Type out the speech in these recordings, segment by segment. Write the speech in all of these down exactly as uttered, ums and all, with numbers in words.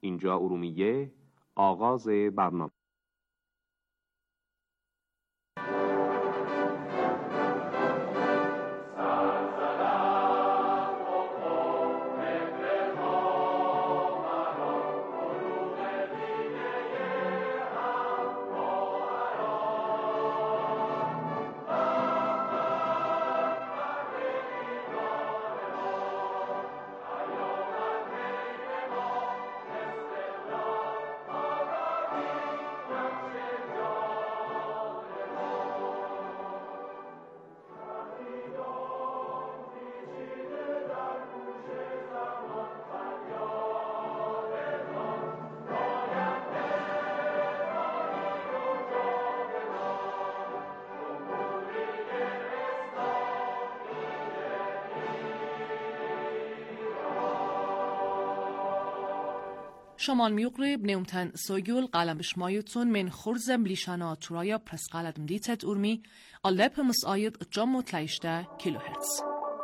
اینجا ارومیه. آغاز برنامه. شمال ميقرب نيومتن سويول قالم بشمايوتون من خرزم ليشانا ترايا برس قالدم ديتت أرمي اللاب مسايد جمو تلايشتا كيلو هرتز.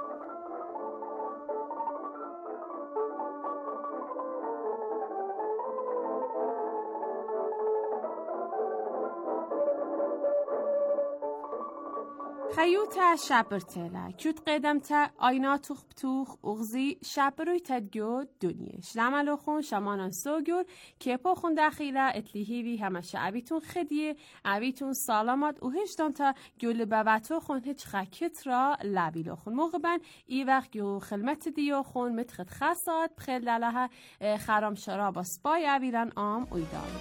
خيوتا شابرتلا كيوت قدمتا آيناتوخ بتوخ أغزي شابروي تدجو دنيا شلعملو خون شمانان سوگور كيبو خون داخيلا اتليهيوي هما شعبيتون خديه عبيتون سالامات وهجدان تا جول باباتو خون هج خاكت را لابيلو خون موغبان اي وقت جو خلمت ديو خون متخد خاصات بخيل دالها خرام شرابا سباي عبيلان آم ويدان.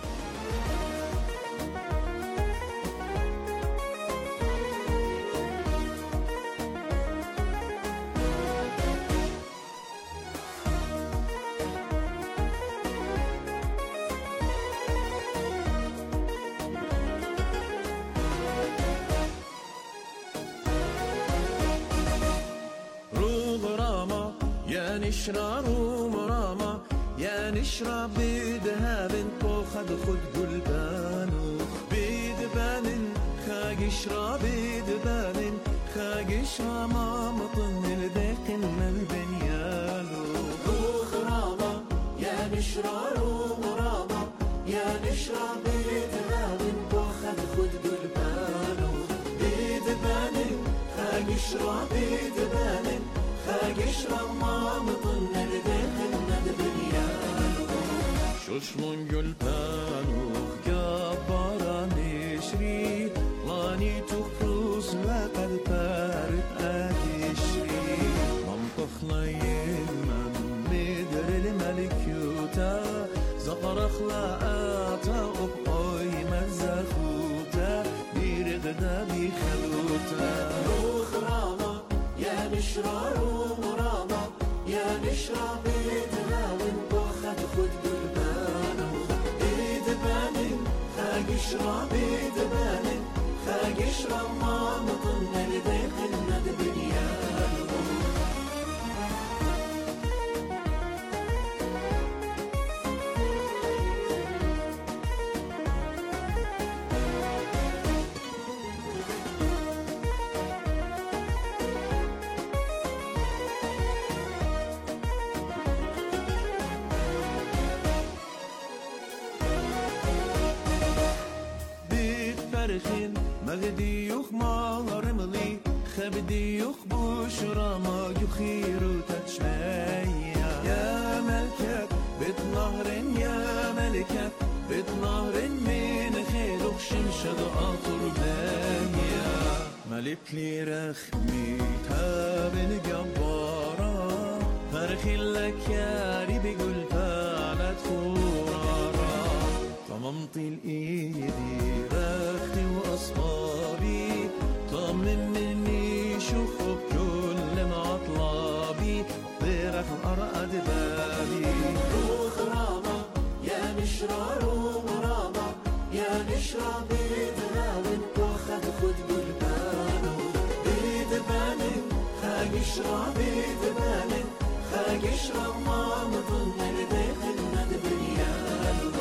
نشرب ومراما يا نشرب بذهب وخد خد قلبان بذبان خاق اشرب بذبان خاق اشرب ما مطن الذيق البنيان وخراما يا نشرب ومراما يا نشرب بذهب وخد خد قلبان بذبان خاق اشرب بذبان خاقشرب ما مطن الذيق البنيان ششمون قلبانو قبارا نشري لاني تخرص لقد بارد أكشري منطخ يمن مدر الملكيوتا زقر خلاقاتا أبقاي مزخوتا بيرغدا بخلوتا وخراما يا نشرب ومراما يا نشرب بيدناون وخد خد قلبانو بيدبانن خاق اشرب بيدبانن خاق اشرب ما مطن الذيق البنيان مغدي يخ مارملي خبدي يخ بشرى ما يخير تشمية يا ملكة بيت نهر يا ملكة بيت نهر من خيلك شمشد أطر بانيا ملك لي رخمي تابن جبارا فرخي لك يا ريبي قل فعلت فرارا طممتي الإيدي رختي وأصحابي طمن مني شوفوا بكل مطلبي ضرف أرقد بابي روخ راما يا نشرار ومراما يا نشرا بيدناون وخد خد قلبانو بيدبانن خاق اشرا بيدبانن خاق اشرا ما مطن الذيق البنيان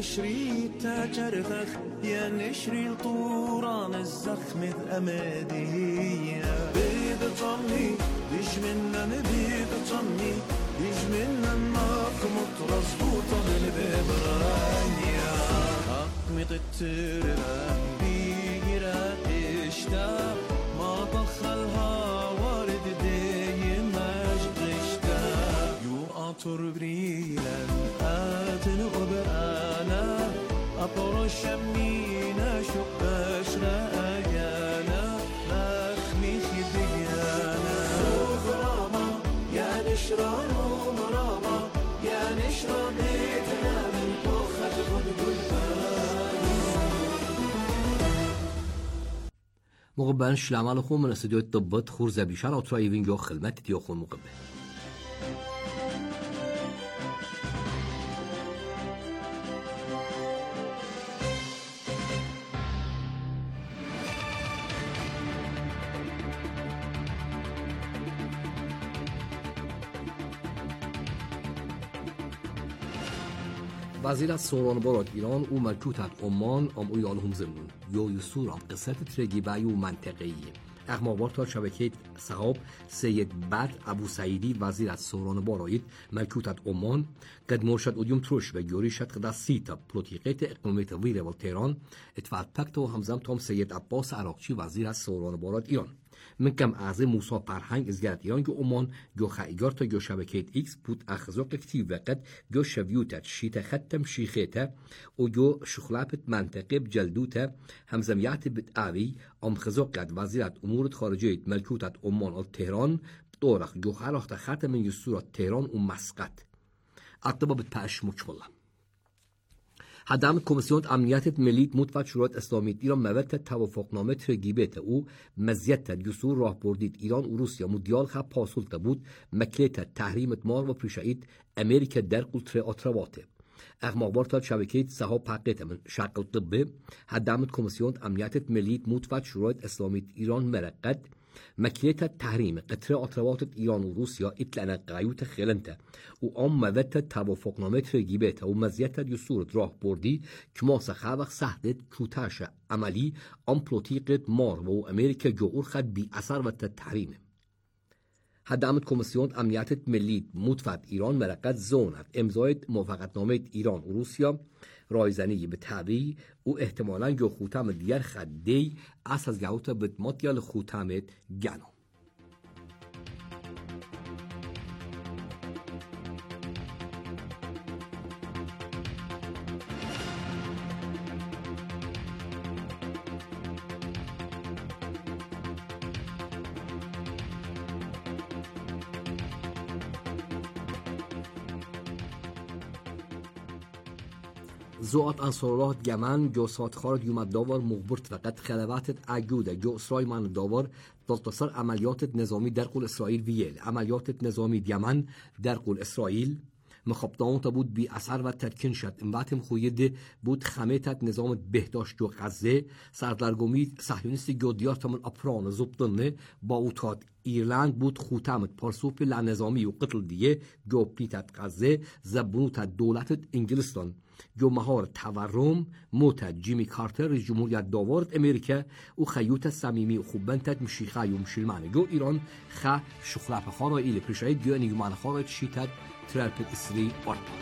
نشري تجرثخ يا نشري الطوران الزخم الأمادية بيد طمي ديش منا بيد طمي ديش منا مقمط رزبوطة بالببرانيا أقمط التربان بيرا إشتا ما طخلها ورد دي مجدشتا يو أطر بريلا آتن أبرانا أطر الشمينا شقاش رأيانا مخمي خديانا غراما يا نشرا مراما يا نشرا بيتنا من طخة مقبل شلامال خو من استودیو طبت خور زبیشان اترای وینجو خدمت دیو خون مقبل وزیر سوران بارات ایران او ملکوتت عمان ام او یال هم زمون یو یسور ام قصت ترگی بایو منطقه‌ای اخماوار تا شبکه صحاب سید بد ابو سعیدی وزیر از سوران بارایت ملکوتت عمان قد مرشد اودیوم تروش و گوری شد قد سیتا پلوتیقیت اقنومیت ویره و تهران اتفاق پکت و همزم تام سید عباس عراقچی وزیر از سوران بارات ایران من کم اعظم موسی پرهنگ ازگرد ایران گو عمان گو خیگار تا گو شبکه ایکس بود اخزاق کتیو وقت گو شویوتت شیت ختم شیخیتا و گو شخلابت منطقه بجلدوتا همزمیت بتعوی ام خزاق قد وزیرت امورت خارجیت ملکوتت عمان و تهران دورخ گو خلاخت ختم من یسورات تهران و مسقط اطبا بتپاش مچمالله حدام کمیسیون امنیت ملی متفق شورای اسلامی ایران مواد توافقنامه ترگیبت او مزیت یسور راهبردید ایران و روسیه مدیال خب پاسولت بود مکلیت تحریمت مار و پریشایید امریکا در قلتر آترواته اغماقبار تا شبکه صحاب پاقیت من شکل طبه حدام کمیسیون امنیت ملی متفق شورای اسلامی ایران مرقد مکلیت تحریم قطر آتروات ایران و روسیا اطلاعا قایوت خلنته و آم مواد توافقنامه ترگیبت و مزیت یسور راه بردی که ما سخوق سهدت کوتاش عملی آم پلوتیقت مار و امریکا جور خد بی اثر و تحریمه حدامت کمیسیون امنیت ملی متفق ایران مرقد زوند امضای موافقتنامه ایران و روسیا رایزنی به تابعی او احتمالاً جو خوتم دیگر خدی از از گاوت بدمات یا خوتمت گنو زوات انصارالله گمن جو سات خارج یومد داور مخبرت فقط خلواتت اجوده جو اسرائیل من داور دلتصر عملیات نظامی در قول اسرائیل ویل عملیات نظامی یمن در قول اسرائیل مخابطان تا بود بی اثر و تدکین شد امباتم خوید بود خمیتت نظام بهداشت جو غزه سردرگمی صهیونیستی جو دیار تمن اپران زبطنه با اوتاد ایرلند بود خوتمت پارسوپ لنظامی و قتل دیه جو پیتت غزه زبونوت دولت انگلستان جو مهار تورم موت جیمی کارتر رئیس جمهوریت داورت امریکا و خیوت صمیمی و خوبنتت مشیخه و مشلمانه جو ایران خ شخلاپ خارا ایل پرشاید جو نیومان خارا شیتت ترالپت اسری آرپا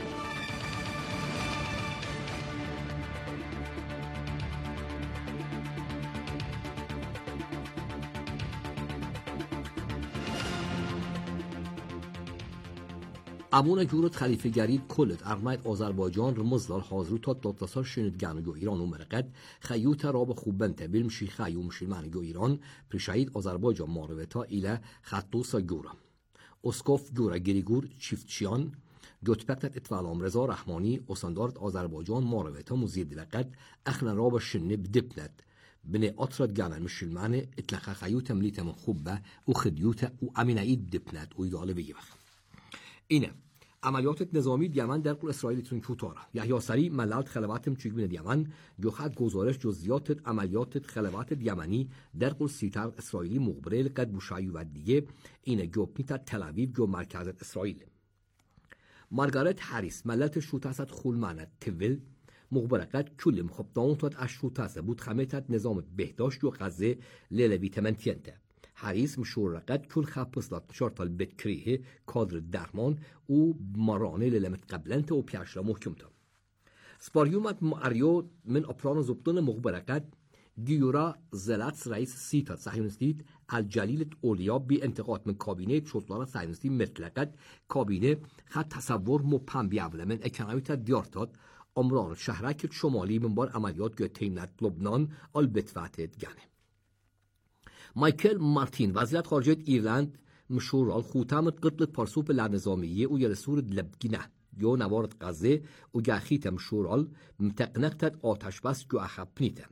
ابون جورت خلیفه گرید کلت ارمایت آذربایجان رمزلال حاضرو تا دادتاسار شنید گو ایران و مرقد خیوت راب خوبنت بیلم شیخه و مشلمانگو ایران پرشاید آذربایجان ماروتا ایله خطوسا گورا اسکوف گورا گریگور چیفتچیان جوتپکتت اتفالام رضا رحمانی اساندارت آذربایجان ماروتا مزید لقد اخنا راب شنه بدبنت بني أطرد جانا مشلمانه اتلقى خيوتا مليتا من خوبة و خديوتا و امينايد دبنت و يدالي بيبخ اینه عملیات نظامی یمن در قول اسرائیل تون کوتاره یحیی سری ملت خلواتم چیگ بین یمن جو خد گزارش جزئیات عملیات خلوات یمنی در قول سیتر اسرائیلی مخبره قد بوشایی و دیگه اینه جو پیتا تل آویو جو مرکز اسرائیل مارگارت هریس ملت شوتاست خولمانه تول مخبرقت كل مخبطانات أشروطاسة بود خميتات نظام بهداشت و غزة ليلة تمنتينتا حريص مشورقت كل خبصلات شرط البتكريه كادر الدرمان و مرانه للمت قبلنت و بياشرا محكمتا سباريومات ماريو من أبران زبطان مخبرقت گیورا زلاتس رئیس سیتا صهیونیستی الجلیل اولیا بی انتقاد من کابینه شطلان صهیونیستی مطلقت کابینه خد تصور مبهم بیاوله من اکنامیت دیارتاد امران شهرک شمالی من بار عملیات گتیمنت لبنان البتواتت گنه مایکل مارتین وزیرت خارجه ایرلند مشهور الخوتامت قتلت پارسوب لنظامیه و یرسور لبگینه یا نوارد غزه و گاخیت مشهور متقنقتت آتش بس جو اخبنیته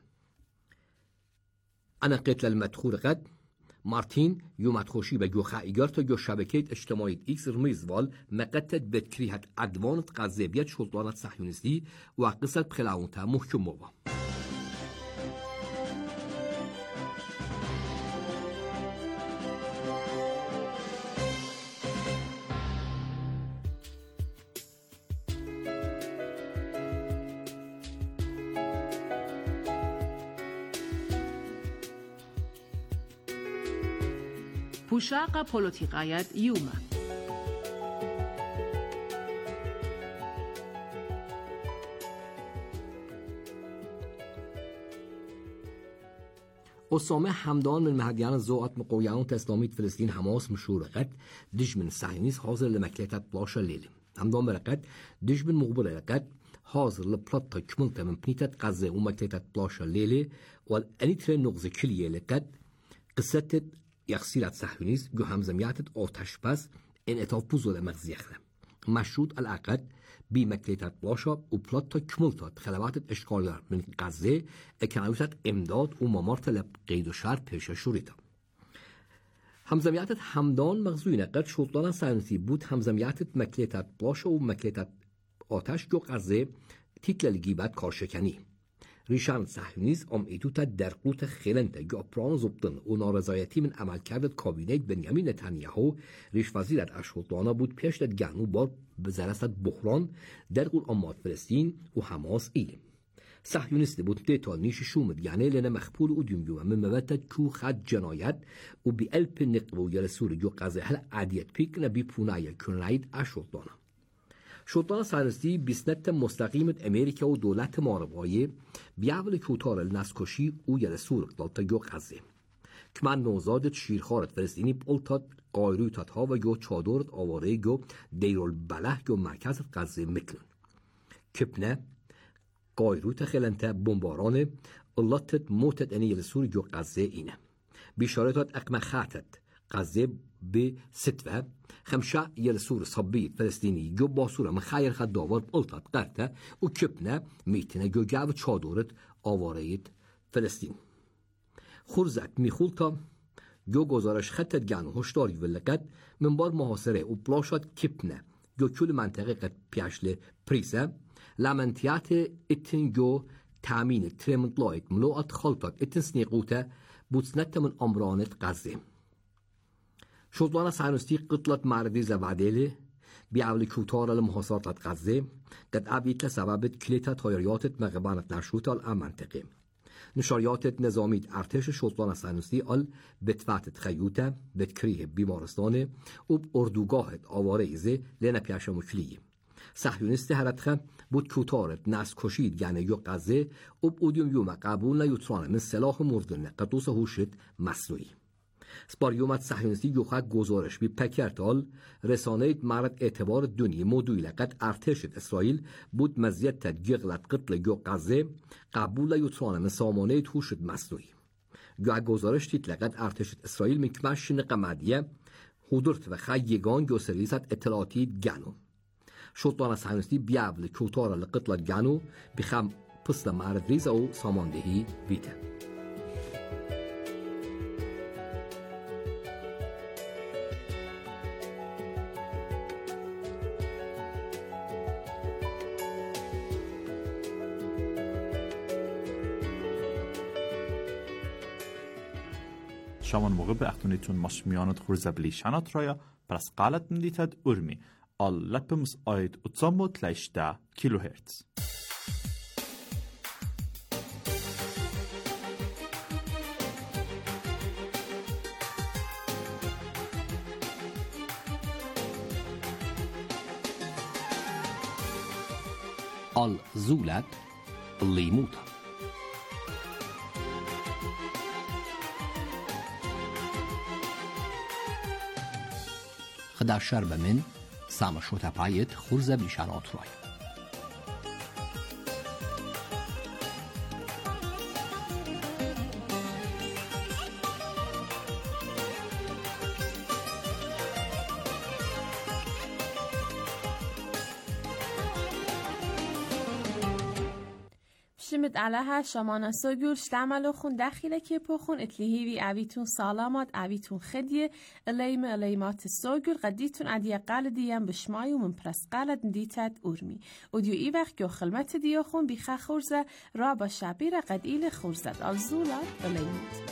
أنا قلت للمدخول غد مارتين يوم مدخوشي بجو خائجارتا جو شبكة اجتماعية إكس رميزوال مقتت بتكريهت عدوانت غزابيات شلطانت صهيونيستي وقصة بخلاونتا محكم موبا پوشاق پولوتیقایت یوما أسامة حمدان من مهديان الزوات مقويان تسلامية فلسطين حماس مشهور قد دج من الصهيونيست حاضر لمكلتة بلاشا ليلة حمدان برقد دج من مقبر قد حاضر لبلاطة كملتة من بنيتة غزة ومكلتة بلاشا ليلة والأنيتر نغزة كلية لقد قصة يخسيرت صهيونيست جو همزمياتت آتش بس انعطاف بزرگ مغزيخنا مشروط العقد بمكلتة بلاشا وبلاطة كملتة خلوات اشغاليار من غزة اكناويتت امداد ومامارت لب قيد و شرط پیش شوريتا همزمياتت حمدان مغزوين قد شطلان صهيونيستی بود همزمياتت مكلتة بلاشا ومكلتة آتش جو غزة تيتل الجيبات كارشكني ریشان صهیونیست ام ایتوتا در قوت خلنت گاپران زبطن و نارضایتی من عملکرد کابینه بنیامین نتانیاهو ریش وزیرت اشغالدانا بود پیشت گنو بار بزرست بحران در قول امات فلسطین و حماس ایل صهیونیست بود دیتا نیش شومد یعنی لنا مخبول و دیمیوم من مبتد کو خد جنایت و بی الپ نقو یرسور جو قضه هل عادیت پیک نبی پونای کناید اشغالدانا شطلان صهیونیستی بیسنت مستقیمت امریکا و دولت ماربایه بیاول کوتار النسکشی او یرسور دالتا جو غزه کمن نوزادت شیرخارت فلسطینی بولتات قایروتات ها و جو چادرت آواره جو دیرول بله جو مرکز غزه مکلن کپنه قایروت خلنته بمباران اللاتت موتت انی یرسور جو غزه اینه بیشارتات اقمه خاتت غزه به ستوه خمسة يلسور صبيت فلسطيني جو باسورة من خير خد داور بقلطت قرته وكبنا ميتنا جو جاو تشادورت آواريت فلسطين خورزت ميخولتا جو گزارش خطت جانو هشداری ولقد من بار محاصره و بلاشات کپنه جو کل منطقه قد پیشل پریسه لامنتیات اتن جو تامین ترمت لایت ملوات خلطات اتن سنیقوته بوتسنت من امرانت غزه شطلان صهیونیستی قتلت مردی زبادله بیاول کوتار المحاصرات غزه قد عبیت لسبب کلیت تایریات مقبانت نشروط المنطقه نشریات نظامی ارتش شطلان صهیونیستی ال بتوات خیوته بتکریه بیمارستان و اردوگاه آواره ایزه لنا پیش مکلیه صهیونیست هرتخه بود کوتارت نس کشید یعنی یو غزه و بودیم یوم قبول نیوترانه من سلاح مردن قطوس هوشت مصنوعی سپاریومت صهیونیستی یوخه گزارش بی پکرتال رسانه مرد اعتبار دنیا مدویل قد ارتشت اسرائیل بود مزیت تدگیغلت قتل گو غزه قبول یوترانه من سامانه توشت مصنوعی گو گزارش تیتل قد ارتشت اسرائیل مکمش نقمدیه حضورت و خیگان گو سرویست اطلاعاتی گنو شطلان صهیونیستی بیاول کوتار لقتل گنو بخم پسل مرد ریزه و ساماندهی بیته شامان موقع به اختونیتون ماشمیانت خورزبلی شنات رایا پرس قالت مندیتد ارمی آل لپمس آید اتزامو تلیشتا کیلو هرتز آل زولت لیموتا. خدا شرب من سامشوتا باید خورز بلیشانات روی. شمت عليها شمانا سوجور شتعملوا خون داخلة كيبو خون اتلهيوي عبيتون سالامات عبيتون خدية الليمة الليمات السوجور قديتون عديا قال ديان بشمايو من برس قالت نديتات أورمي وديو إيوخ جو خلمت ديو خون بيخا خورزة رابا شابيرة قد إيل خورزة الزولة الليمات.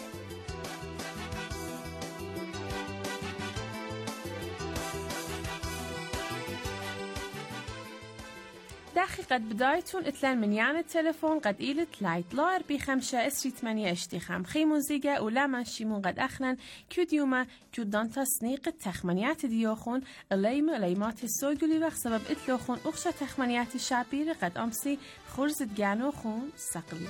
دقيقة بدايتون اتلان من يعني التلفون قد إيلت لايت لار بخمسة اسري ثمانية اشتخام خي موزيقة ولا منشيمون قد أخلن كوديوما كودانتا سنيق التخمنيات ديوخون الليم الليمات السوجولي وقت سبب اتلوخون أخشى تخمنيات الشابير قد أمسي خرزت جانوخون سقلي.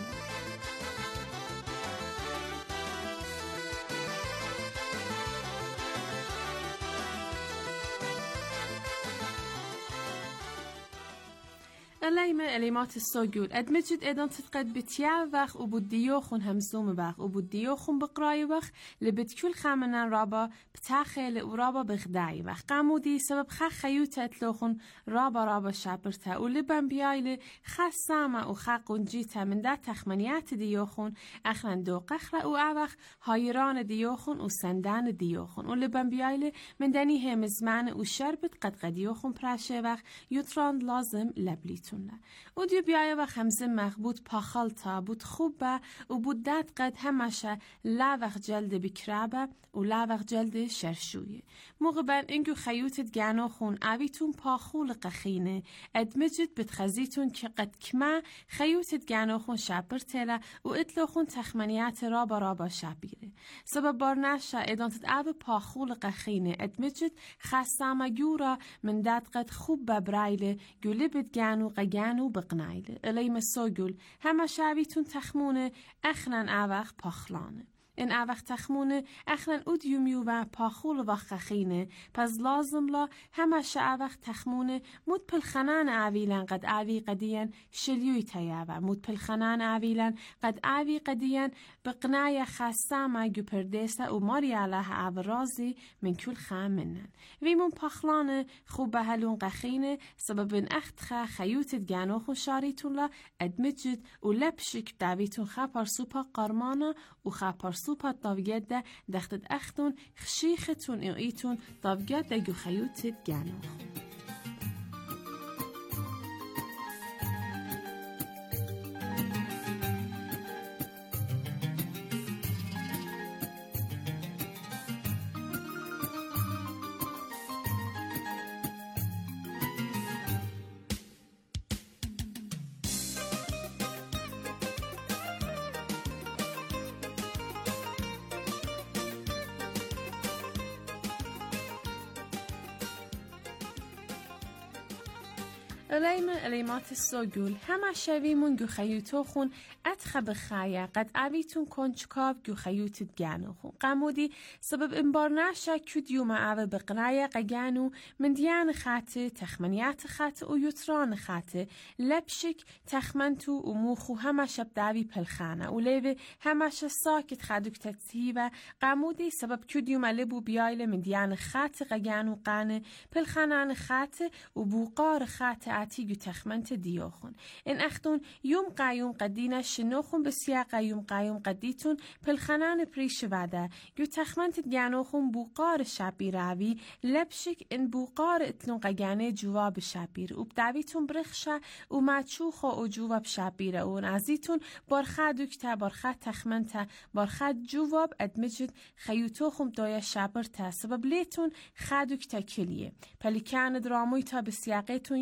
الليمة الليمات السوجول أدمجد أيضا تتقد بتيا وخ وبديوخن همزوم وخ وبديوخن بقراي وخ لبد كل خامنا رابا بتاخل ورابا بغداي وخ قامودي سبب خ خيوتا اتلوخن رابا رابا شابرتا ولبن بيايل خ سامة وخ قنجيتا من دا تخمنيات ديوخن أخلن دو قخرة وعوخ هايران ديوخن وسندان ديوخن ولبن بيايل من داني هم زمان وشربت قد قديوخن براشة وخ يتران لازم لبليتون و دیو بیایه و خمسه مخبود پاخالتا بود خوبه و بود داد قد همشه لاوغ جلد بکرابه و لاوغ جلد شرشویه موقع بن اینگو خیوتت گانو خون اویتون پاخول قخینه ادمجد بتخزیتون که قد کما خیوتت گانو خون شابر تله و اتلو خون تخمنیات رابا رابا شابیره سبب بار نشه ادانتت او پاخول قخینه ادمجد خستامه گورا من داد قد خوب ببرایله گلبت گانو قگانو بقنایله الیم سوگل همه شاویتون تخمونه اخنن اوخ پاخلانه این اوخ تخمونه اخنن اودیومیو و پاخول و خخینه پس لازم لا همه شاوخ تخمونه مود پلخنان اویلن قد اوی قدیان شلیوی تیاوه مود پلخنان اویلن قد اوی قدیان بقنای خستامه گو پردیسه و ماری علیه او رازی من کل خامنن ویمون پاخلانه خوب به هلون قخینه سبب این اخت خا خیوتت گانو خون شاریتون لا ادمجد و لبشک داویتون خا پرسوپا قرمانا و خا سوپا طاوگت ده دختت اختون خشیختون ایتون طاوگت ده گو خیوتت گانو الیم الیمات السوگول همه شویمون گو خیوتو خون اتخ بخایه قد اویتون کنچکاب گو خیوتت گانو خون قمودی سبب انبار نشه کدیوم او بقنایه قگانو من دیان خاته تخمنیات خاته و یتران خاته لبشک تخمنتو و موخو همه شب داوی پلخانه و لیوه همه شه ساکت خدوک تتیوه قمودی سبب کدیوم لبو بیایل من دیان خاته قگانو قانه پلخانان خاته و بوقار خاته تيجو تخمنت ديوخون إن أختون يوم قايوم قدينا شنوخون بسياقا يوم قايوم قديتون بالخنان بريش بعدا يو تخمنت جانوخون بوقار شابيراوي لبشك إن بوقار اتلون قجاني جواب شابير وبدعويتون برخشة وماتشوخو و جواب شابيرا ونعزيتون برخا دوكتا برخا تخمنتا برخا جواب أدمجد خيوتوخم دويا شابرتا سبب ليتون خادوكتا كليه پلی كان درامويتا بسياقيتون يوم قايوم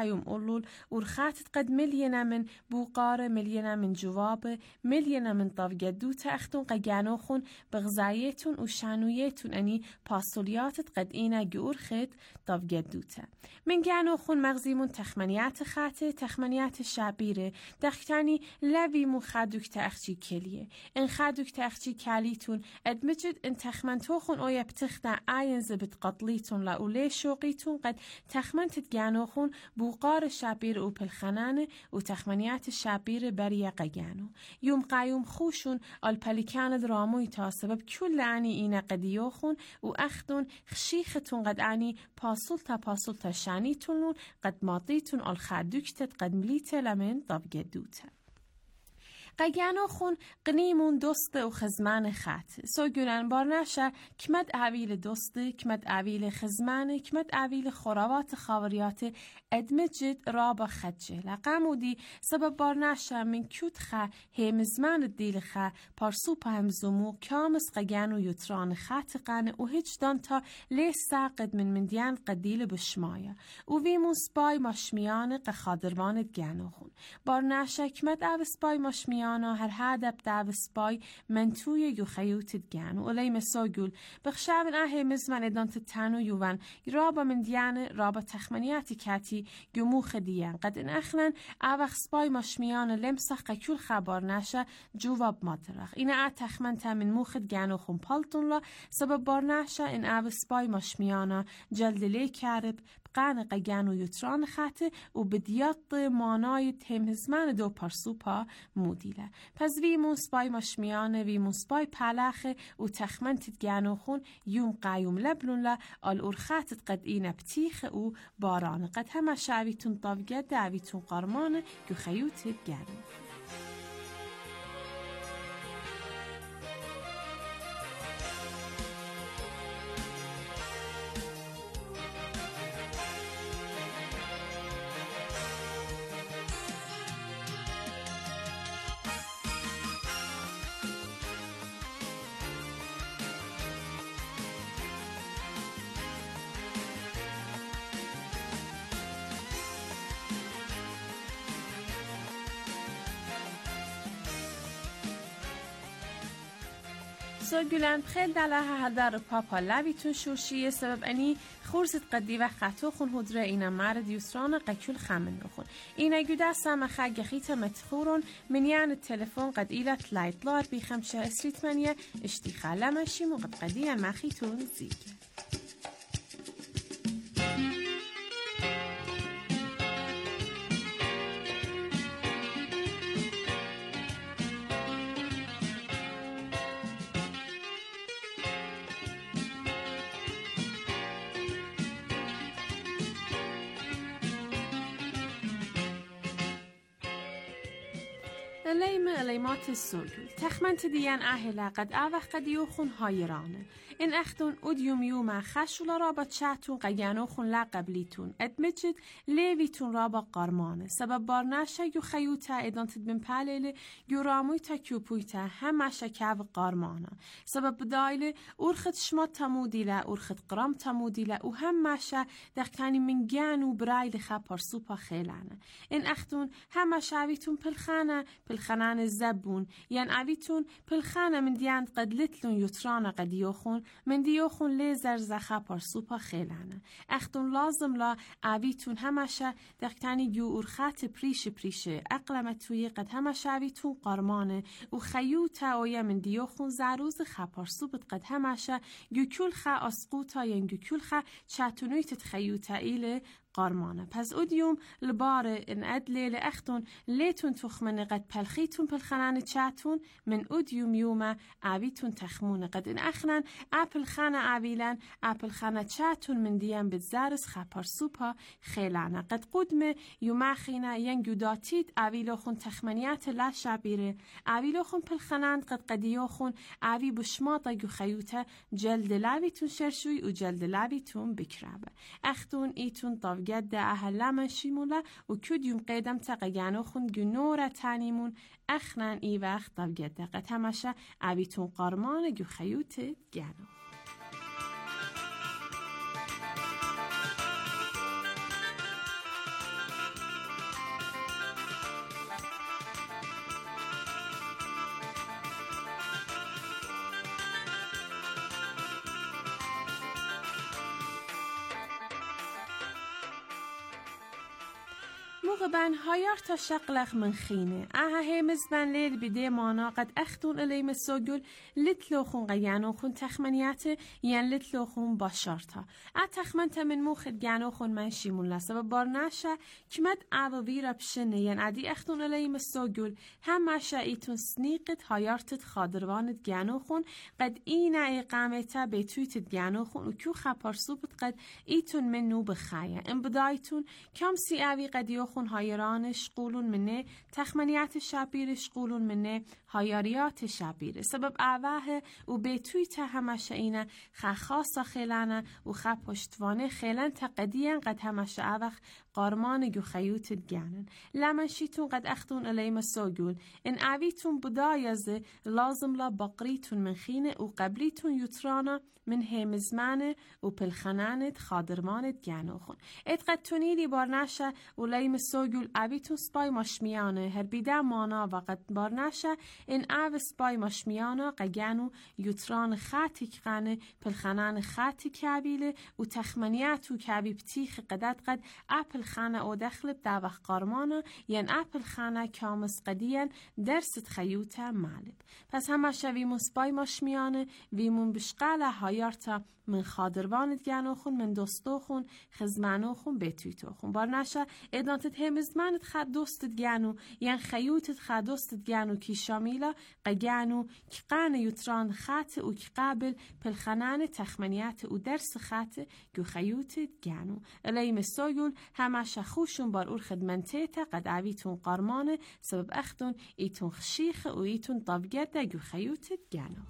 قيوم أولول ورخاتت قد ملينا من بوقارة ملينا من جواب ملينا من طف جدوتا أختون قجانوخون بغزايتون وشانويتون أني باسولياتت قد إينا جورخت طف جدوتا من جانوخون مغزيمون تخمنيات خاته تخمنيات شعبيره دختاني لبي مخادوك تأخجي كليه إن خادوك تأخجي كاليتون أدمجد إن تخمنتوخون أويا بتخدع آين زبط قطليتون لأولي شوقيتون قد تخمن تتجانوخون بوقار الشعبير و بالخنانة و تخمنيات الشعبير بريا قيانو يوم قايوم خوشون البليكان دراموي تا سبب كل عني إينا قديوخون و أخدون خشيختون قد عني پاسول تا پاسول تا شانيتون قد ماطيتون الخادوكتت قد مليته لمن طبقدوتا قیانو خون قنیمون دوست و خزمان خط سوگونن بارنشه کمد اویل دوست کمد اویل خزمان کمد اویل خوراوات خاوریات ادمجد رابا خدجه لقمودی سبب بارنشه من کود خه همزمان دیل خه پارسو پا همزمو کامس قیانو یتران خط قانه و هیچ دان تا لی ساقد من مندیان قدیل بشمایه و ویمون سپای ماشمیان قخادروان گانو خون بارنشه کمد او سپای ماشمیان هر هدف دعو سپای من توی یو خیوتت گن و الی مساگول بخشابن اه مزمن ادانت تنو یوون رابا من دیان رابا تخمنیاتی کتی گموخ دیان قد این اخنن اوخ سپای ماشمیان لمسخ قکول خبار نشه جواب مادرخ این اه تخمن تا من موخت گن و خون پالتون لا سبب بار نشه این او سپای ماشمیانا جلد لی کرب قان قیان و یتران خطه و بدیات مانای تمزمن دو پرسوپا مودیله پس ویمون سپای ماشمیانه ویمون سپای پلخه و تخمنتت گانو خون یوم قیوم لبلون لا آل ارخاتت قد اینه بتیخه و بارانه قد همه شعویتون طاوگه دعویتون قرمانه که خیوتت گانو سوگلن خیل دلها هدر پاپا لبیتون شوشیه سبب انی خورزت قدی و خطو خون هدره اینا مرد یسران قکول خمن بخون اینا گوده سمخه گخیت متخورون منیان التلفون قد ایلت لایت لار بیخمشه اسریت منیه اشتی خلمشیم و قد قدی مخیتون زیگه لیم لیمات السوگل تخمنت دیان اهلا قد اوخ قد یوخون هایرانه این اختون ادیوم یوم خشولا رابا چهتون قیانو خون لقبلیتون ادمجد لیویتون رابا قرمانه سبب بارنشه یو خیوتا ادانتد من پلیل یو رامویتا کیوپویتا همشه کهو قرمانه سبب دایل ارخت شمات تمودیله ارخت قرام تمودیله و همشه دختانی من گانو برایل خپار سوپا خیلانه این اختون همشه اویتون پلخانه پلخانه زبون یعنی اویتون پلخانه من دیاند قد لتلون یترانه قد یوخون من دیوخون لیزر زخه پر سوپا خیلانه اختون لازم لا اویتون همشه دختانی یو ارخات پریش پریشه اقلمتوی قد همشه اویتون قرمانه و خیوتا اویا من دیوخون زروز خپار سوپت قد همشه یو کل خه اسقوتا ین یو کل خه چهتونویت خیوتا ایله قارمانه پس اودیوم لباره ان ادلی لاختون لیتون تخمن قد پلخیتون پلخنان چاتون من اودیوم یوم اویتون تخمون قد ان اخنن اپل خانه اویلن اپل خانه چاتون من دیان بزارس خپار سوپا خیلانه قد قدمه یوم خینه ینگو داتید اویلو خون تخمنیات لا شعبیره اویلو خون پلخنان قد قدیو خون اوی بشماطا یو خیوته جلد لاویتون شرشوی و جلد لاویتون بکرابه اختون ایتون طاو جد أهلما شيمولا وكوديوم قيدم تقيانو خن جنورة تانيمون أخنان إي وقت طب جد قد همشا عبيتون قرمان جو خيوت جانو موقع بن هايار تا شقلق من خينه اها همز بن ليل بدي مانا قد اختون الي مسوگل لتلوخون قيانوخون تخمنيات ين لتلوخون باشارتا ا تخمنتا من موخد گانوخون من شيمون لسبب بارناشا كمد عوويرا بشنه ين عدي اختون الي مسوگل هماشا ايتون سنيقت هايارتت خادروانت گانوخون قد اينا اقامتا بيتويتت گانوخون وكيو خبارسوبت قد ايتون منو بخايا ان بدايتون كم سي اوي قد يوخون هايرانش قولون منه تخمنيات شابيرش قولون منه هاياريات شابير سبب اوه و بيتويتا هماشا اينا خا خاصا خيلانا و خا پشتوانه خيلان تقديان قد هماشا اوخ قارمان جو خيوت الجانن لمنشيتون قد اختون الي مسوگول ان اويتون بدايزه لازم لا بقريتون من خينه و قبليتون يترانا من همزمانه و پلخنانت خادرمانت گانوخون ات قد تونيلي بارناشا و لي مسوگول اويتون سباي مشميانه هر بيدا مانا و قد بارناشا ان او سباي مشميانا قگانو يتران خاتك غانه پلخنان خاتك كابيله و تخمنياتو كابي بتيخ قدد قد اپل خانه او دخلب داوخ قارمانا ين اپل خانه كامس قديا درست خيوتا مالب پس همه شویمون سپای ماشمیانه ویمون بشقاله هایارتا من خادروانت گانوخون من دوستوخون خزمانوخون بتویتوخون بار نشه ادانتت همزمانت خد دوستت گانو ین خیوتت خد دوستت گانو کی شامیلا قگانو کی قان یتران خات و کی قابل پلخنان تخمنیات و درس خات گو خیوتت گانو الی مسوگل همه شخوشون بار اور خدمنتیتا قد عویتون قارمانه سبب اختون ایتون خشیخ و ایتون طبگت گو خیوتت گانو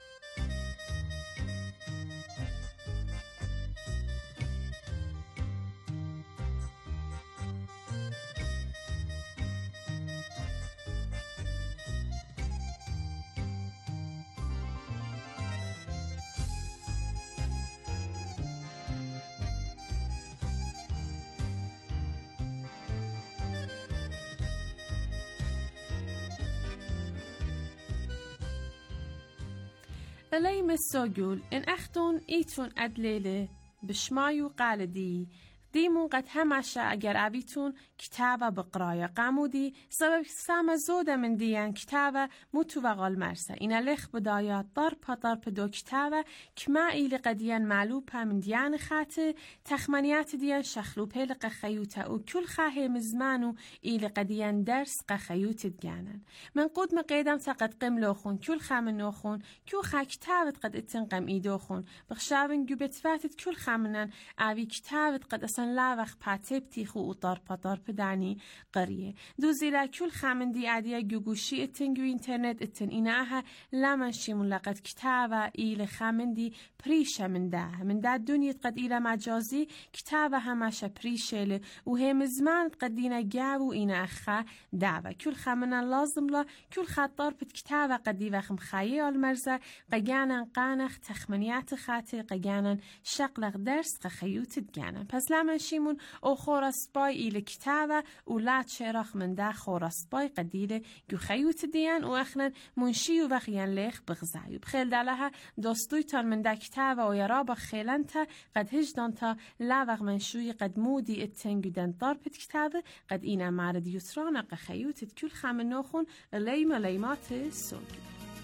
الی مسوگل ان اختون ایتون ادلیله بشمایو قالدی دیمون قد همشه اگر اویتون کتاب بقرایا قمودی سبب سام زوده من دیان کتاب متو و قال مرسه این لخ بدایا طرپ طرپ دو کتاب کما ایل قدیان معلوب من دیان خاطه تخمنیات دیان شخلو پیل قخیوتا و کل خاه مزمانو ایل قدیان درس قخیوت دگانن من قد مقیدم تقد قملو خون کل خامنو خون کل خا کتابت قد اتنقم ایدو خون بخشابن گوبتفاتت کل خامنن اوی کتابت قد اصلا لا وقت پاتب تیخو و طرپ طرپ دانی قریه دو زیرا کل خامندی عدیه گوگوشی اتنگو اینترنت اتن ایناها لامنشی ملقد کتابه ایل خامندی پریشه من ده من ده دنیت قد ایل مجازی کتابه همشه پریشه و هم زمان قد دینا گاو اینا اخا دعوه کل خامنا لازم لا کل خط طرپت کتابه قد دی وخم خیال مرزه قگانن قانخ تخمنیات خاطر قگانن شقلق درس قخیوت دگانن پس لامنشیمون او خورسبای ایل کتابه و لات شراخ من ده خورسبای قدیله گو خیوت دیان و اخنن منشی و وخیان لیخ بغزایو بخیل دلها دوستوی تان من ده کتابه و یرابا خیلن تا قد هجدان تا لاوغ منشوی قد مودی اتنگو دن طرپت کتابه قد اینا مارد یسران قد خیوتت کل خام نوخون لیم لیمات سوگی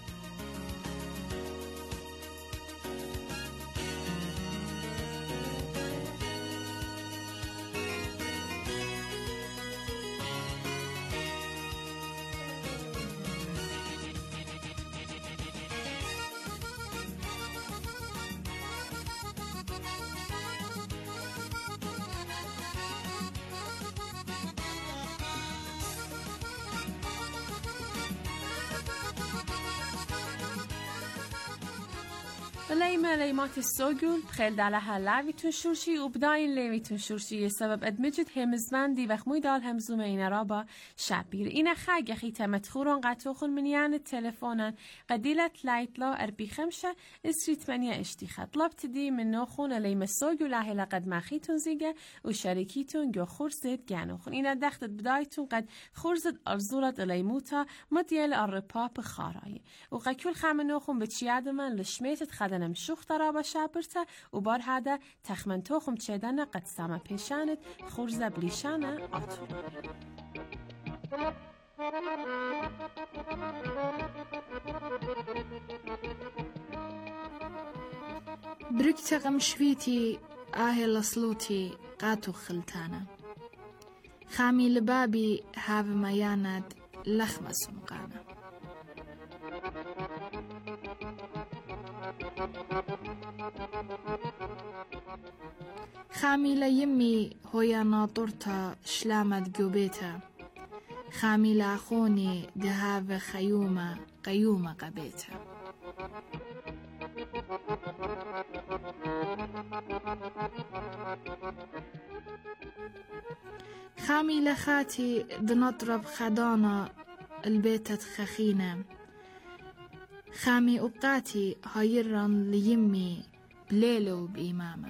لیمه لیمات سوگل خیل دلها لویتون شورشی و بداین لیویتون شورشی سبب ادمجد همزمندی و خموی دال همزوم این را با شبیر این خاگ خیته متخوران قطوخون منیان تلفونن قدیلت لایتلا اربی خمشه اسریت منیا اشتیخت لابت دی من نوخون لیمه سوگل اهلا قد مخیتون زیگه و شریکیتون گو خورزد گنوخون این دختت بدایتون قد خورزد ارزولت لیموتا مدیل ارپا بخارای و قکل خم نوخون بچیاد من لشمیتت خد بدنم شوخ درابا شابرتا و بار هذا تخمن توخم تشيدانا قد ساما پیشانت خورزة بليشانا آتو بركت غمشفيتي آهي لصلوتي قاتو خلتانا خامي لبابي هاف مياند لخمة سمقانا خامي ليمي هويا ناطرتا شلامت جوبيتا خامي لأخوني دهاف خيومة قيومة قبيتا خامي لخاتي دنطرب خدانا البيتة خخينة خامي أوقاتي هايران ليمي بليلو بإمامة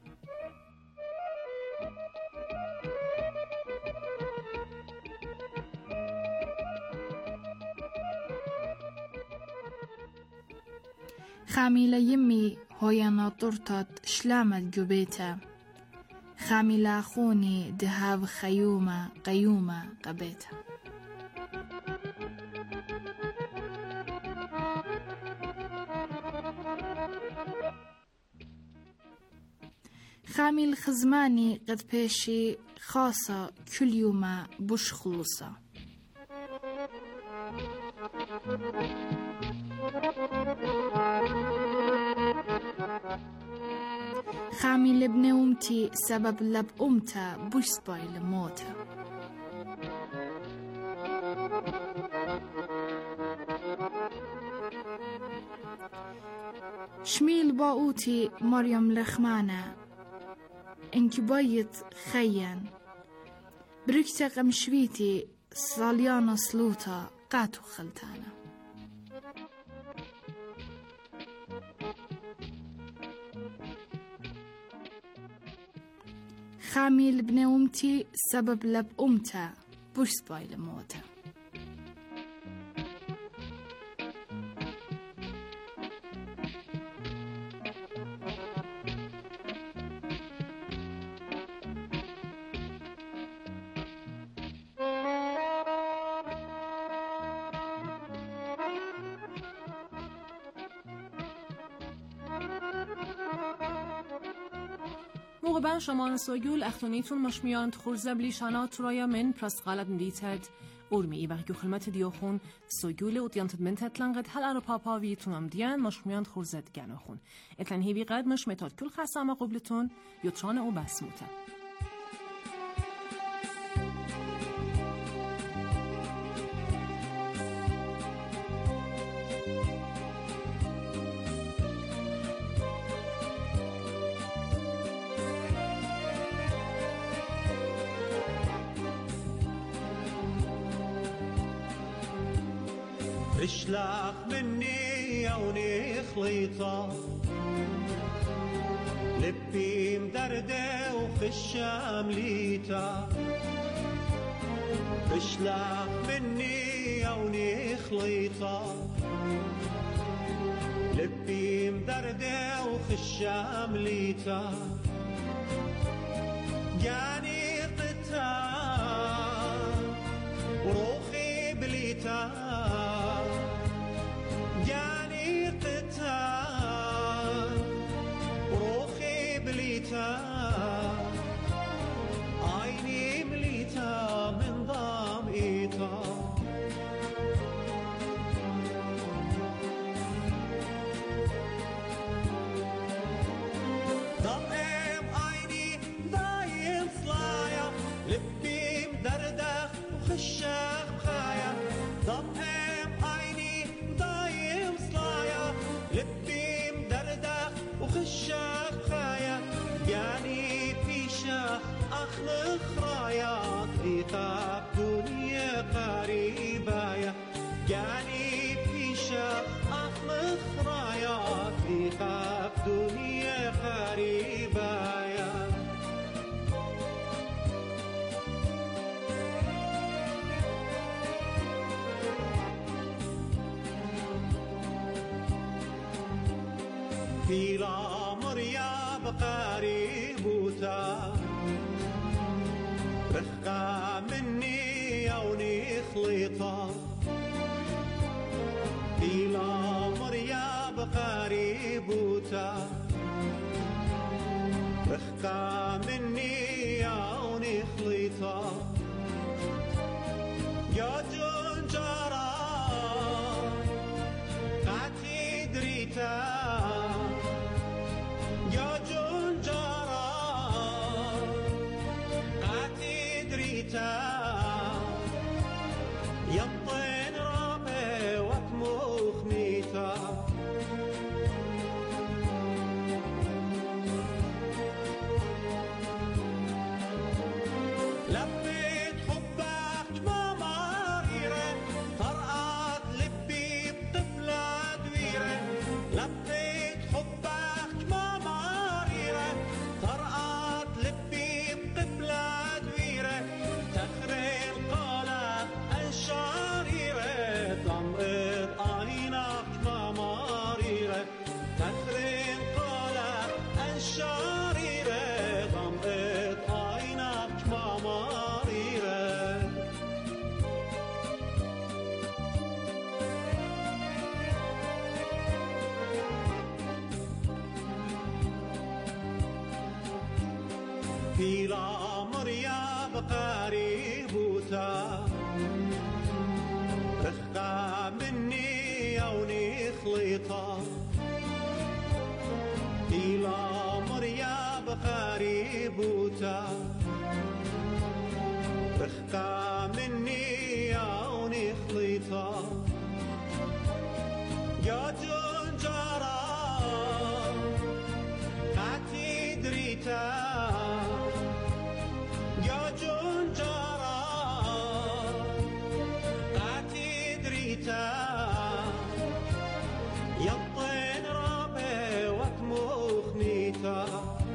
خامي ليمي هويا ناطرتت شلامت جبيتا خامي لاخوني دهاف خيومة قيومة قبيتا خامي الخزماني قد بيشي خاصة كل يوم بش خلصة خامي لبن أمتي سبب لب أمتا بش سبايل موتا شميل باوتي مريم لخمانة انك بايت خيان بركتا قمشويتي صاليانا سلوتا قاتو خلتانا خامي لبن أمتي سبب لب أمتا بوش سبايل موتا موقبا شما سوگول اختونیتون مشمیان خورزه بلیشانات رایا من پرست غالب ندیتد اورمی ای بحکو خلمت دیوخون سوگول و دیانتد من تتلنقد هل ارو پاپاویتون هم دیان مشمیان خورزه گنوخون اتلن هیوی قد مش متاد کل خسامه قبلتون یوتران او بسموته اشلح مني عوني خليطة لبي مدردة وخشة مليطة اشلح مني عوني خليطة لبي مدردة وخشة مليطة جاني قطار وروخي بليطة جاني قطار وروخي بليتا عيني مليتا من ضام إيتا ضم عيني ضايم صلايا لبي مدردخ وخشاخ بخايا ضم خشاخ خايا يعني في شاخ أخلق رايات إيطاب دنيا قريبايا يعني في شاخ أخلق رايات إيطاب دنيا قريبايا فيلا مرياب قريبوتا رخقة مني يوني خليطة فيلا مرياب قريبوتا رخقة مني يوني خليطة يا جنجرة قعتي دريتا يا جنجرة قعتي دريتا يطين رابي واتموخ ميتا لبيت حبك ما مريرة طرقت لبي بطفلة دويرة لبيت حبك ما مريرة طرقت لبي بطفلة دويرة تخرين قالة الشريرة ضمئت عينك ما مريرة تخرين قالة الشريرة ضمئت عينك ما مريرة في الأمر يا بقريبوتا رخقة مني يوني خليطة في الأمر يا بقريبوتا رخقة مني يوني خليطة يا جنجرة قعتي دريتا يا جنجرة قعتي دريتا يطين رابي واتموخ نيتا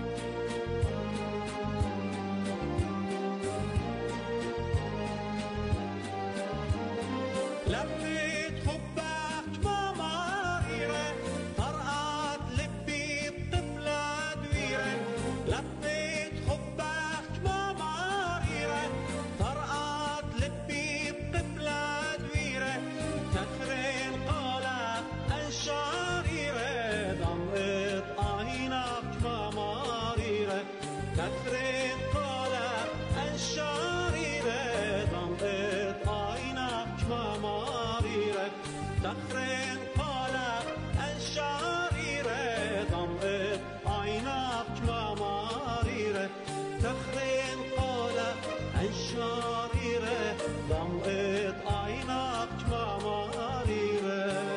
لبيت حبك ما مريرة طرقت لبي بطفلة دويرة لبيت حبك ما مريرة طرقت لبي بطفلة دويرة تخرين قالة الشريرة ضمئت عينك ما مريرة تخرين قالة الشريرة ضمئت عينك ما مريرة تخرين قالة الشريرة ضمئت عينك ما مريرة تخرين قالة الشريرة ضمئت عينك ما مريرة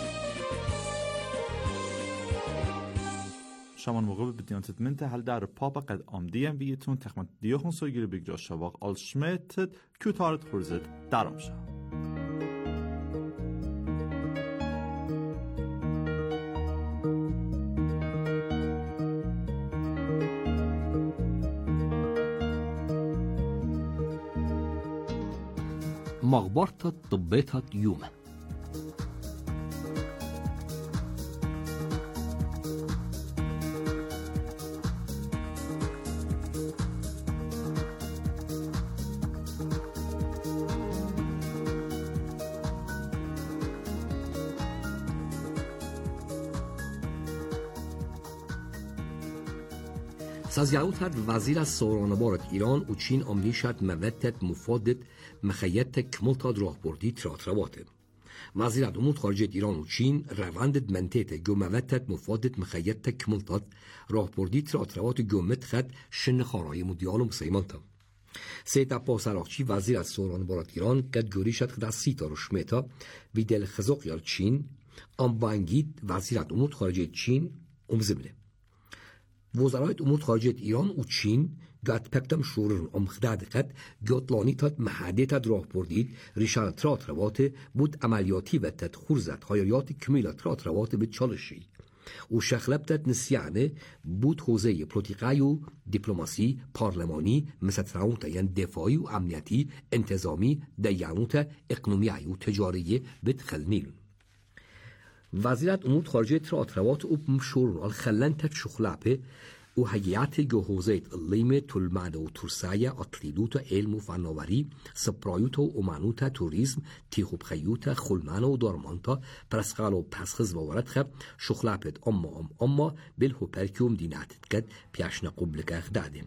شامان موقع بدیانتت منته هل در پاپا قد آمدیم بیتون تخمت دیوخون سوگیری بگجا شواق آل شمیتت کیوتارت خورزد درام شا مغبرة طبيتها يوم سازیاوتر وزیر از سورانبارت ایران و چین املیشت موتت مفادت مخیت کملتاد راهبردی تراترواته. وزیر امور خارجه ایران و چین روند منطقه گو موتت مفادت مخیت کملتاد راهبردی تراتروات گومت خد شن خارای مدیالم سیمانتا. سید عباس عراقچی وزیر از سورانبارت ایران قد گوریشت خد از سیتا رو شمیتا ویدل خزاق یال چین ام بانگید وزیر امور خارجه چین امزمله. وزرای امور خارجه ایران و چین گات پکتم شورن ام خداد قد گوتلانی تاد محدد تاد راه بردید ریشان ترات روات بود عملیاتی و تد خورزت هایریات کمیلا ترات روات به چالشی و شخلب تد نسیانه بود حوزه پروتیقای و دیپلماسی پارلمانی مثل تراونت یعنی دفاعی و امنیتی انتظامی دیانوت اقنومیایی و تجاری بد خلنیل وزارت امور خارجيه تراتروات او مشورال خلنت شخلابه و هیئت جهوزیت اللیم تلمعده و ترسایه اطلیدوت علم و فناوری سپرایوت و امانوت توریسم تیخوب خیوت خلمان و دارمانتا پرسقال و پسخز و ورد خب شخلابت اما ام اما بلهو پرکیوم دیناتت کد پیاشنا قبل که اخداده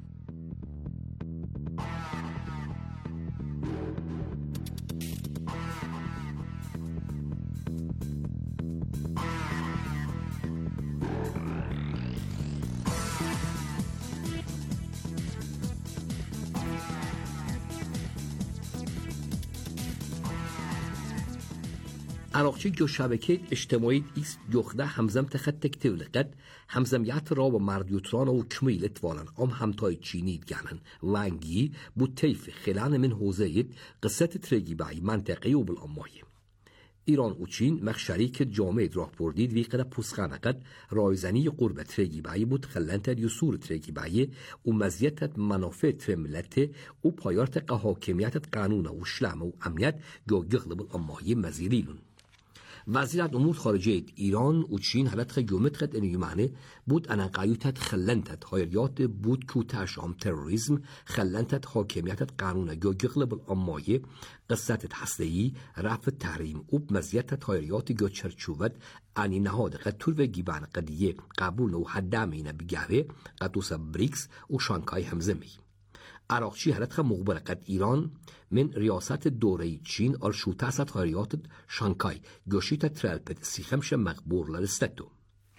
عراقچی جو شبکه اجتماعی ایست جوخده همزم تخت تولقد همزمیت را و مردیوتران و کمیلت والن ام همتای چینید گنن وانگی بود تیف خلان من حوزهید قصت ترگی بای منطقی و بالامایی ایران و چین مخ شریک جامعه راه بردید وی قد پوسخانه قد رایزنی قرب ترگی بای بود خلنت یسور ترگی بای و مزیت منافع ترملت و پایارت قهاکمیت قانون و شلم و امنیت جو گغلب الامایی مزیریلون وزارت امور خارجه ایران و چین حالت جومترت انیمانه بود انقایوتت خلنتت هایریات بود کوتاش ام تروریسم خلنتت حاکمیتت قانون جو گغلب الامایی قصتت هسته‌ای رفع تحریم و مزیتت هایریات جو چرچوبت انی نهاد قطور و گیبان قدیه قبول و حدامینه بگاوه قطوس بریکس و شانگهای همزمی عراقچی حالت مقبل قد ایران من ریاست دوره چین اور شوتاست هایریات شانگهای گوشیت ترالپت سیخمش مقبول لرستتو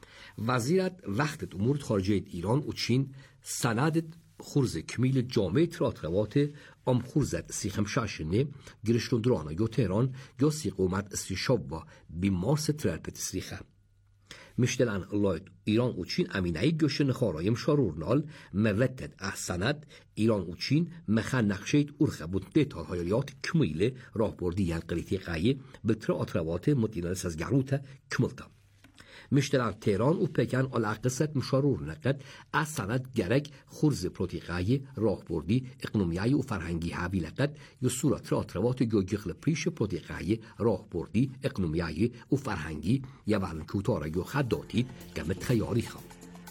وزیرت وقت امور خارجه ایران و چین سندت خورز کمیل جامعه تراتروات ام خورزت سیخمشاشنه گرشتندرانه گو تهران گو سیقومت استیشاب و بیمارس ترالپت سیخم مشتلان الله ایران و چین امینایی گوشن خارایم شارورنال موتد احسنت ایران و چین مخان نقشید ارخه بود دیتال هایریات کمیله راه بردی یان قلیتی قایه به تراتروات مدینال سازگروت کملتا مشتلان تهران و پکن علاقست مشارور نقد از سند گرگ خورز پروتیقای راهبردی اقنومیایی و فرهنگی حوی لقد یا صورت راتروات گوگیخل پریش پروتیقای راهبردی اقنومیایی و فرهنگی یا ولن کوتاره گو خد داتید گمت خیاری خواه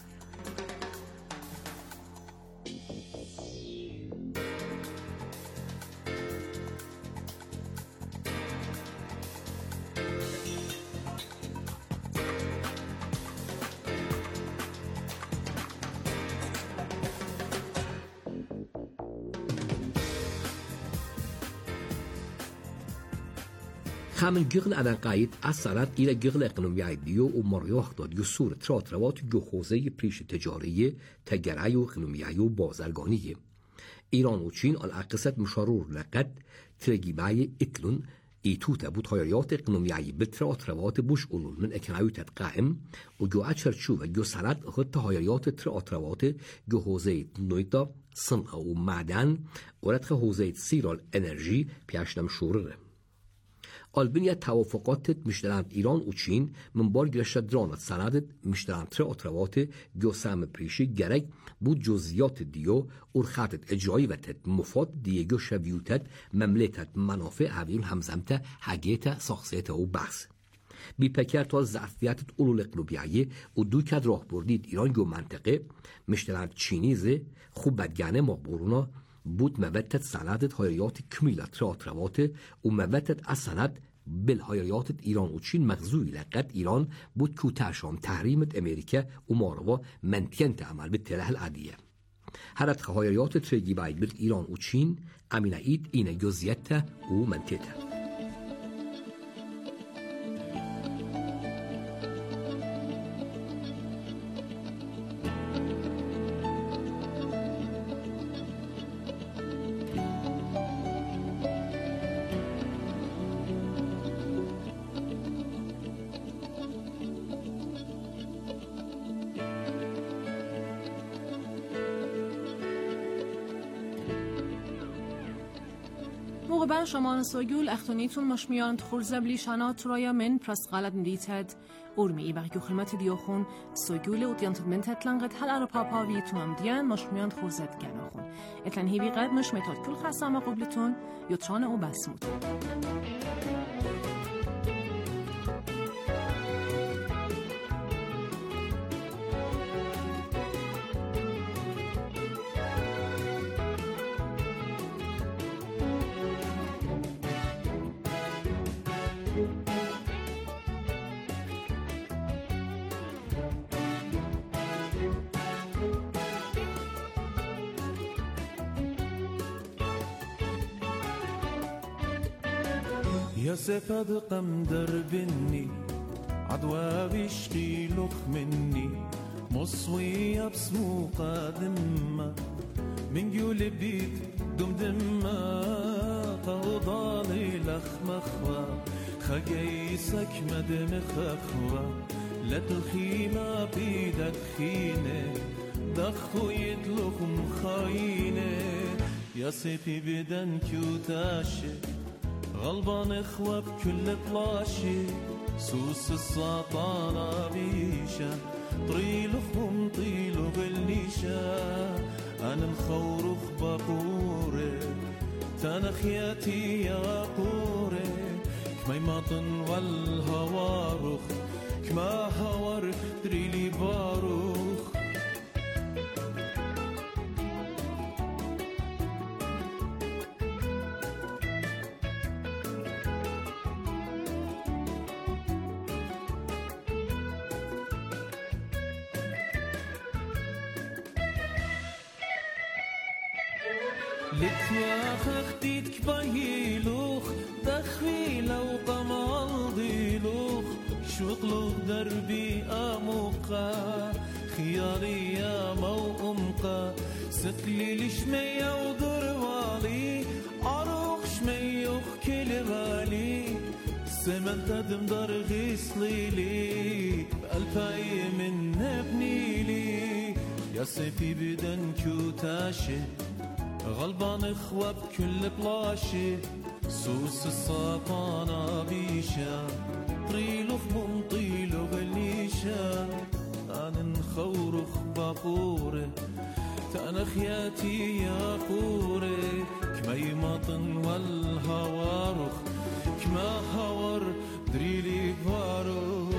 خامن جغل أنا قايد أثرت إلى جغل إقليمي ديو ومريوخ داد يسور تراتروات جوخوزي بريش تجارية تجاري وإقليمي وبازرگانية إيران وچين الأقصة مشارور لقد ترجيباي إتلون ایتوتا بود هایریات اقنومیایی به تراتروات بوش اولون من اکنایوتت قائم و جو اچرچو و جو سرد خود هایریات تراتروات جو حوزه نویتا صنع و معدن و ردخ حوزه سیرال انرژی پیشنم شورره البنیه توافقات مشترند ایران و چین من بار گرشت درانت سندت مشترند تراتروات جو سهم پریشی گرگ بود جزئیات دیو اور خاطت اجرایی و تد مفاد دیگو شویوتت مملکت منافع هاویون همزمت حقیت ساخصیت و بحث بی پکر تا ظرفیت اولو اقلوبیایی و دو کد راه بردید ایران جو منطقه مشترند چینیزه خوب بدگانه مقبورونا بود مبتت سندت هایریات کمیلت تراتروات و مبتت از سند بالهایریات ایران و چین مغزوی لقد ایران بود کوتاشام تحریمت امریکا و ماروا منتین تعمل به تله العادیه هرت هایریات ترگی باید بل ایران و چین امینه اید اینه جزیت و منتیته موقع شما سوگول اختونیتون مشمیان خورزبلی شنات رایا من پرست غلط ندیتد ارمی وقتی خدمت دیوخون سوگول و دیانت من تطلنقت هل ار پاپا ویتون هم دیان مشمیان خورزت گناخون اتلن هیوی قد مش متاد کل خسام قبلتون یوتران او بسموتون يا سفد قم دربني عدوى بيشقي لخ مني مصوي بسمو قادمة من جول بيت دمدمة طوضالي لخ مخوى خجيسك مدم خخوى لا الخيمة بيدك خينة دخو يدلخ مخاينة يا سيفي بدن كيوتاشي غلبان اخوة بكل بلاشي سوس السطانة بيشا طريلهم طيلو بالنيشا أنا الخورخ بقوري تنخياتي يا قوري كما ماطن والهوارخ كما هوار دريلي باروخ لتياخ اختيتك باهيلوخ دخوي لو قمال ضيلوخ شوطلوخ دربي اموقا خياري يا مو امقا ستلي لشمية وضروالي اروخ شميوخ كل غالي سمن تدم در غيصليلي بألفاي من ابنيلي يا سيفي بدن كوتاشي غلبان اخوة بكل بلاشي سوس السطانة بيشا طريلوخ بمطيلو غليشا أنا نخورخ بقوري تنخياتي يا قوري كما يماطن والهوارخ كما هور دريلي بارو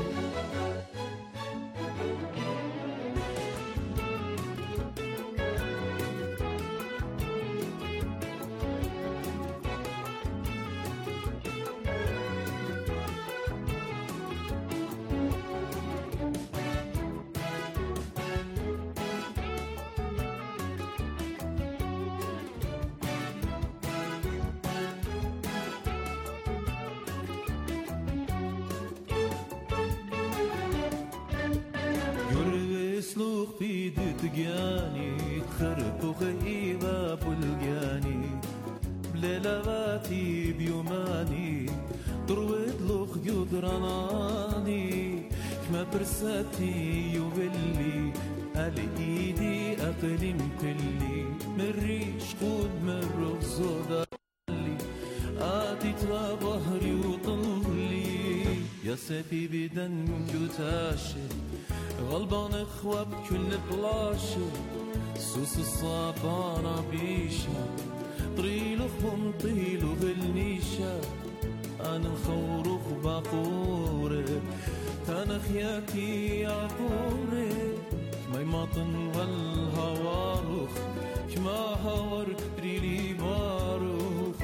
سلوخ في دتجاني خرب خيبة بلجاني بليلاتي بيوماني ترويد لوخ يدراناني كما برساتي يوبلي على ايدي اقلم كلي مريش قود مروخ زودالي آتي ترى بهري وطلي يا سفي بدن كوتاشي غلبان اخوة بكل بلاشي سوس الصابانة بيشا طريلوخ بمطيلو بالنيشا أنا نخورخ بقوري تنخياتي يا قوري كما يماطن والهوارخ كما هور ريلي باروخ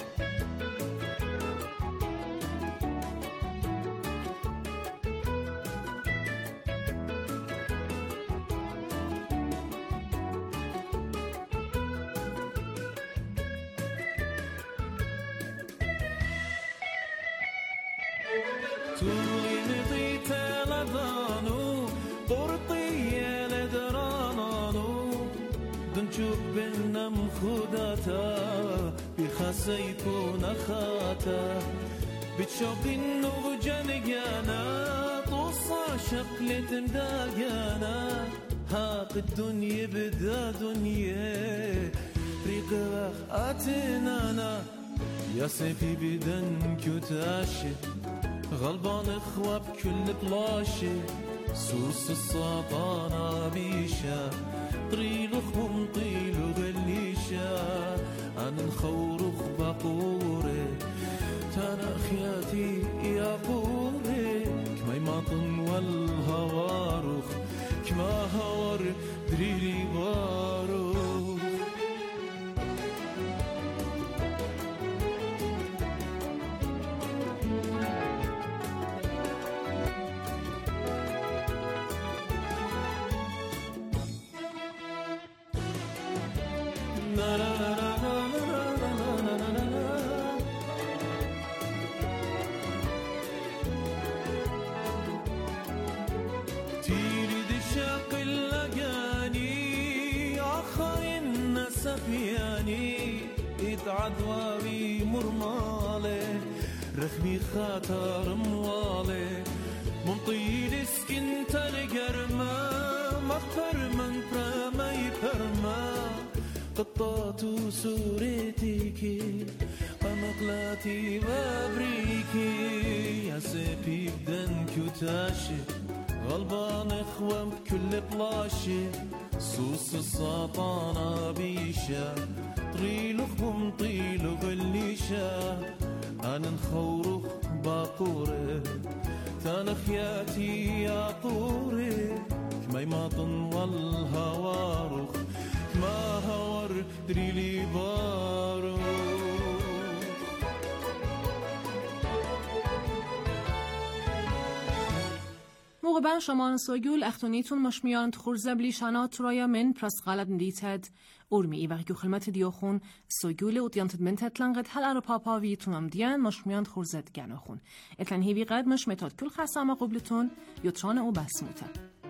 دنشوف بينا مخوداتا بخسيكون أخاتا بتشوف إنه جنجانا طوصا شقلت مداقانا هاق الدنيا بدا دنيا ريق أتنانا يا سيفي بدن كوتاشي غلبان اخوة بكل بلاشي سوس السطانة بيشا طريلوخ بمطيلو غليشا أنا نخورخ بقوري تنخياتي يا قوري كما يماطن والهوارخ كما هور دريلي باروخ قد عدوابي مرمالي رخمي خاطر موالي ممطيل سكن تلقرما مخبر من برمي برما قطات سوريتيكي قمقلاتي وابريكي يا سيبي بدن كوتاشي غلبان اخوام بكل بلاشي سوس الساطانة بيشا طريلوخ بمطيلو غليشا أنا نخورخ باقوره تانخياتي يا طوري كما يماطن والهواروخ كما هور دريلي باروخ موقع شمان سوگول اختونیتون مشمیان تخورزه بلیشانات رویا من پرست غالب ندیتد اورمی ای وقتی خلمت دیوخون سوگول و دیانتد من تطلنقد هل ارو پاپا ویتونم دیان مشمیان تخورزد گناخون اتلن هیوی قد مش متاد کل خسامه قبلتون یوتران او بسموته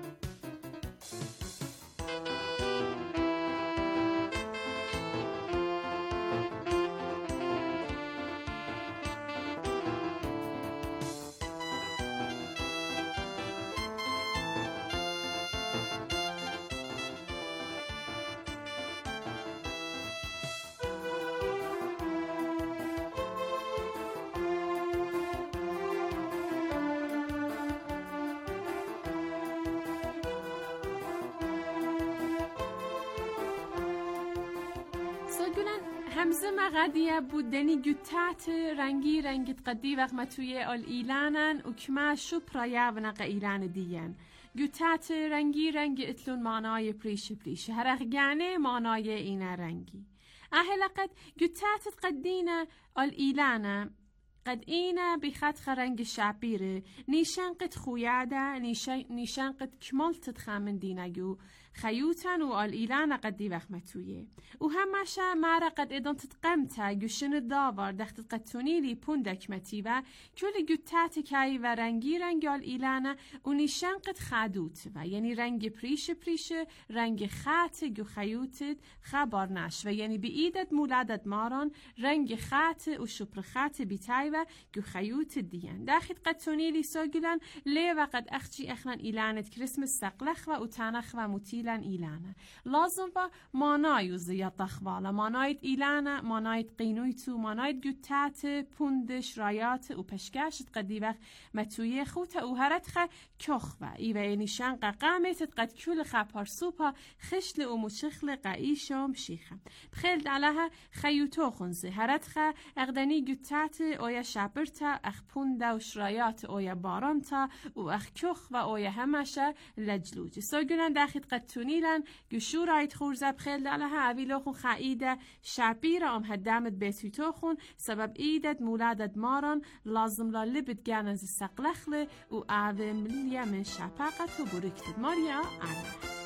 همزه مغدیه بودنی گوتات رنگی رنگت قدی وقت متوی آل ایلانن و کما شپرایا و نقا ایلان دیین گوتات رنگی رنگ اتلون مانای پریش پریش هر اخگانه مانای اینا رنگی اهلقت گوتات قدینه آل ایلانه قد اینا بخط خرنگ شعبیره نیشان قد خویاده نیشان قد کمالت تخامن دینگو خیوتن و آل ایلان قد دی وقمتویه و همشه مارا قد ایدان تتقمتا گوشن داور دخت قد تونیلی پوندک متیوه کل گوتات کهی و رنگی رنگ آل ایلانه و نیشان قد خادوت و یعنی رنگ پریش پریش رنگ خات گو خیوتت خبار نش و یعنی بی ایدت مولادت ماران رنگ خات و شپر خات بیتای و گو خیوت دیان داخل قد تونیلی ساگلن لی و قد اخچی اخنان ایلانت کریسمس سقلخ و اتانخ و متیلن ایلانه لازم و مانایو زیاد تخواله مانایت ایلانه مانایت قینویتو مانایت گوتات پوندش رایات و پشکشت قدی وقت متویه خوت او هرت خه کخ و ایوه نیشان قاقامت قد کل خپار سوپا خشل و مشخل قایشم شیخه بخیل دلها خیوتو خونزه هرت خه اقدنی گوتات اویا شابرتا اخ پونده و شرایات اویا بارانتا و اخ کخ و اویا همشه لجلوج سوگونن داخل قد تونیلن گشور آید خورزه بخیل دلها اویلو خون خایده شابیر ام هدامت بیتویتو خون سبب ایدت مولادت ماران لازم لا لبت گانز سقلخله و اوه ملیه من شپاقت و برکتت ماریا آنه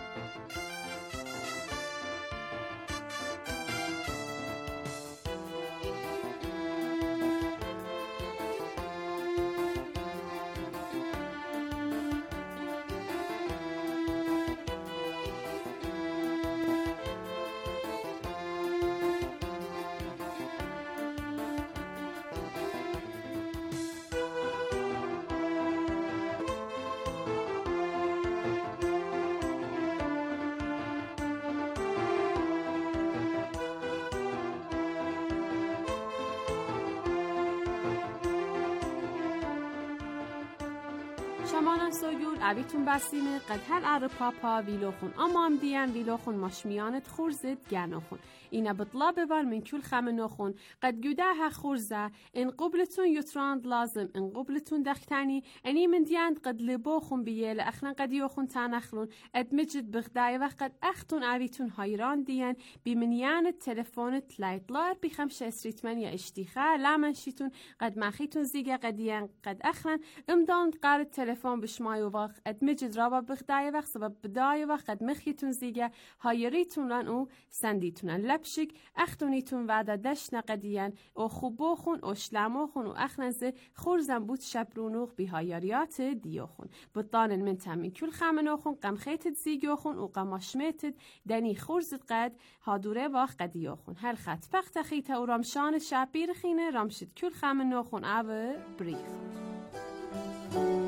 شمانان سوگول اویتون بسیمه قد هر ار پاپا ویلوخون امام دیان ویلوخون مشمیانت خورزد گناخون اینا بطلا ببال من کل خمنوخون قد گوده ها خورزه ان قبلتون یتراند لازم ان قبلتون دختانی انی من دیاند قد لبوخون بیل اخنا قد یوخون تانخلون ادمجد بغدای وقت اختون اویتون هایران دیان بیمنیان تلفونت لایتلار بخمش اسریتمن یا اشتیخه لامن شیتون قد مخیتون زیگه قدیان قد اخلن امدان قارد تلفون تلفون بشمای وقت ادمجد رابا بغدای وقت سبب بدای وقت ادمخیتون زیگه هایریتون لن او سندیتون لبشک اختونیتون وعده دش نقدیان او خوبوخون او شلموخون و اخنزه خورزن بود شبرونوخ بی هایریات دیوخون بطان من تامین کل خامنوخون قم خیتد زیگوخون و قماشمتد دنی خورزد قد هادوره واخ قدیوخون هر خط پخت خیت او رامشان شبیر خینه رامشد کل خامنوخون او بریخ